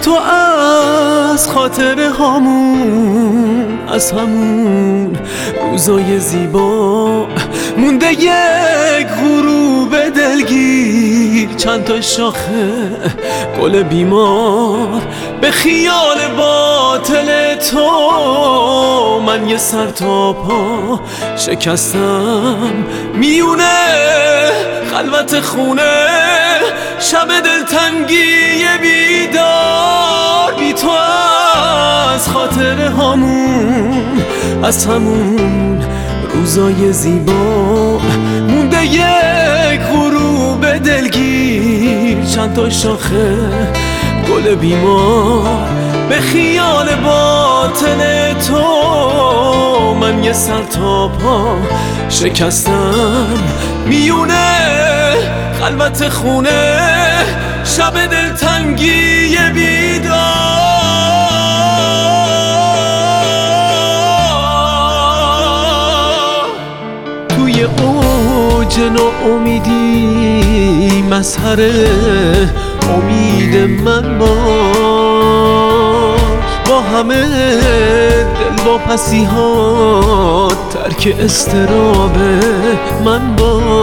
تو از خاطر هامون، از همون روزای زیبا مونده یک غروب دلگیر، چند تا شاخه گل بیمار. به خیال باطل تو من یه سر تا پا شکستم میونه خلوت خونه، شب دلتنگی بیدار. بی تو از خاطر هامون، از همون روزای زیبا مونده یک غروب دلگیر، چند تا شاخه گل بیمار. به خیال باطل تو من یه سر تا پا شکستم میونه خلوت خونه، شب دلتنگی بیدار. توی اوج ناامیدی مظهر امید من باش، با همه دل واپسی ها ترک استراب من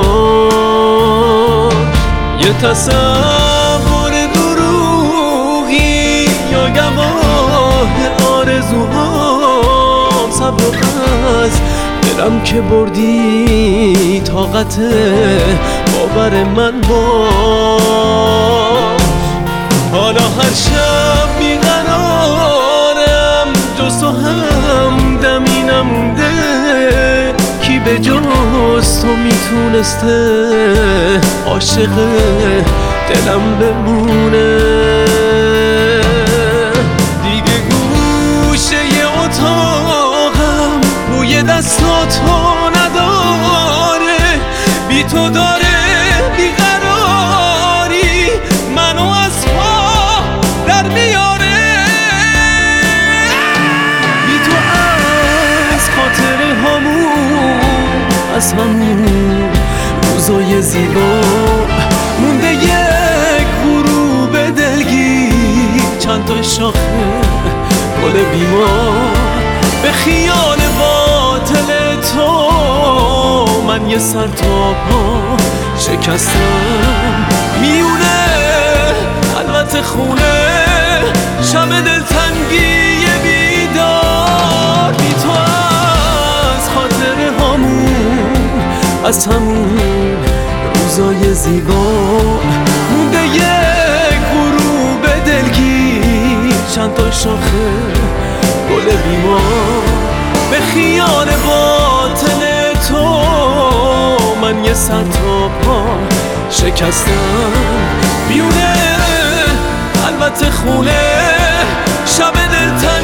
باش. یه تصور دروغی یا گواه آرزوهام، صبر و قصد دلم که بردی طاقت باور من باش. حالا هر شب بیقرارم، جز تو همدمی نمونده، کی به جز تو میتونسته عاشق دلم بمونه. دیگه گوشه اتاقم بوی دستاتو نداره، بی تو داره بیقراری منو از پا در میاره. بی تو از خاطر هامون، از همون روزای زیبا مونده یک غروب دلگیر، چند تا شاخه گل بیمار. به خیال باطل تو من یه سر تا پا شکستم میونه خلوت خونه، شب دلتنگی بیدار. بی تو از خاطر هامون، از همون روزای زیبا مونده یک غروب دلگیر، چند تا شاخه گل بیمار. به خیال باطل تو من یه سر تا پا شکستم میونه خلوت خونه، شب دلتنگی